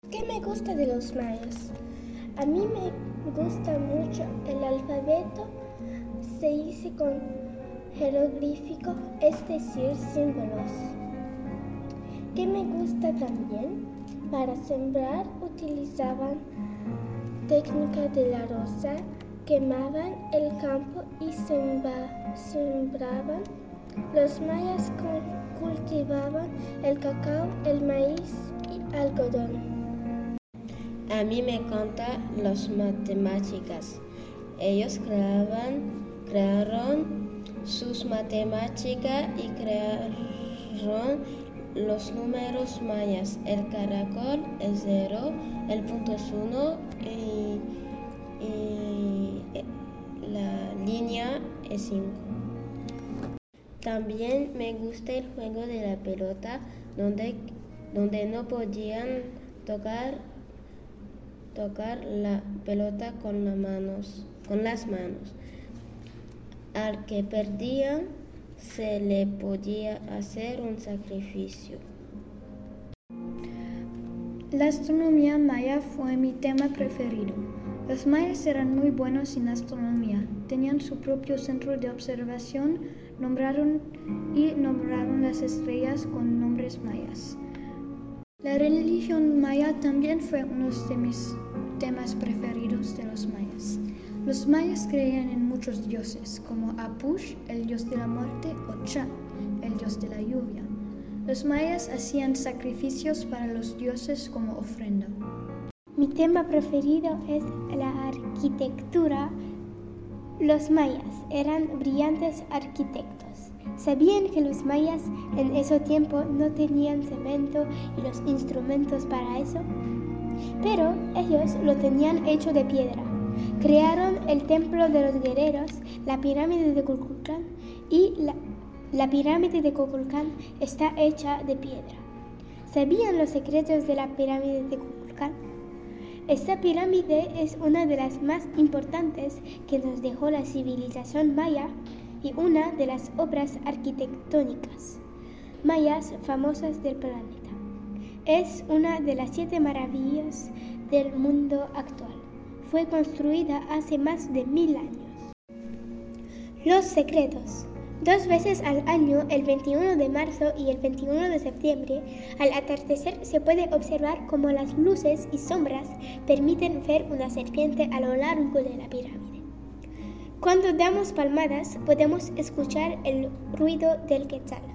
¿Qué me gusta de los mayas? A mí me gusta mucho el alfabeto. Se hizo con jeroglífico, es decir, símbolos. ¿Qué me gusta también? Para sembrar utilizaban técnica de la rosa, quemaban el campo y sembraban. Los mayas cultivaban el cacao, el maíz y algodón. A mí me encantan las matemáticas. Ellos crearon sus matemáticas y crearon los números mayas. El caracol es 0, el punto es 1 y la línea es 5. También me gusta el juego de la pelota, donde no podían tocar la pelota con las manos. Al que perdía se le podía hacer un sacrificio. La astronomía maya fue mi tema preferido. Los mayas eran muy buenos en astronomía. Tenían su propio centro de observación, nombraron las estrellas con nombres mayas. La religión maya también fue uno de mis temas preferidos de los mayas. Los mayas creían en muchos dioses, como Apush, el dios de la muerte, o Cha, el dios de la lluvia. Los mayas hacían sacrificios para los dioses como ofrenda. Mi tema preferido es la arquitectura. Los mayas eran brillantes arquitectos. ¿Sabían que los mayas en ese tiempo no tenían cemento y los instrumentos para eso? Pero ellos lo tenían hecho de piedra. Crearon el templo de los guerreros, la pirámide de Kukulcán, y la pirámide de Kukulcán está hecha de piedra. ¿Sabían los secretos de la pirámide de Kukulcán? Esta pirámide es una de las más importantes que nos dejó la civilización maya y una de las obras arquitectónicas mayas famosas del planeta. Es una de las 7 maravillas del mundo actual. Fue construida hace más de 1000 años. Los secretos. 2 veces al año, el 21 de marzo y el 21 de septiembre, al atardecer se puede observar cómo las luces y sombras permiten ver una serpiente a lo largo de la pirámide. Cuando damos palmadas, podemos escuchar el ruido del quetzal.